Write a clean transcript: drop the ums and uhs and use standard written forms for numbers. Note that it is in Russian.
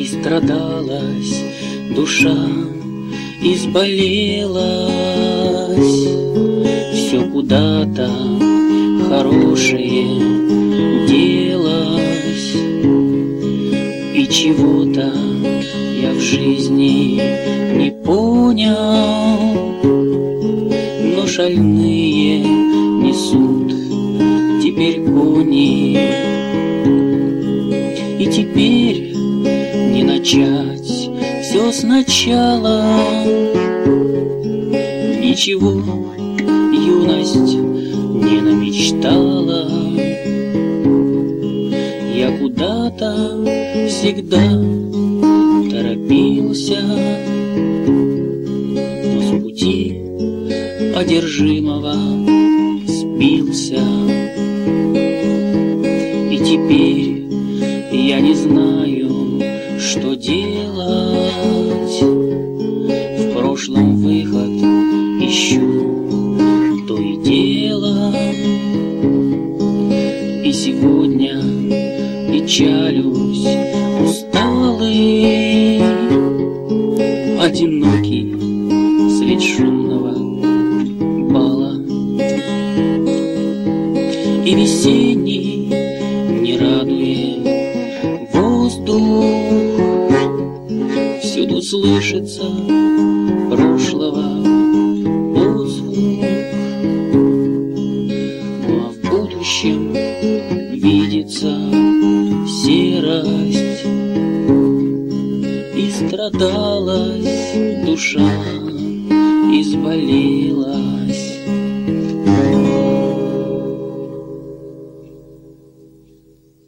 страдалась душа, изболелась, все куда-то хорошее делось, и чего-то я в жизни не понял, но шальные несут теперь кони, и теперь не начать все сначала. Ничего юность не намечтала, я куда-то всегда торопился, но с пути одержимого сбился. И теперь я не знаю, что делать. В прошлом выход ищу то и дело, и сегодня печалюсь усталый, одинокий средь шумного бала. И весенний не радует воздух, всюду слышится прошлого отзвук, ну а в будущем видится серость, и страдалась душа, изболелась.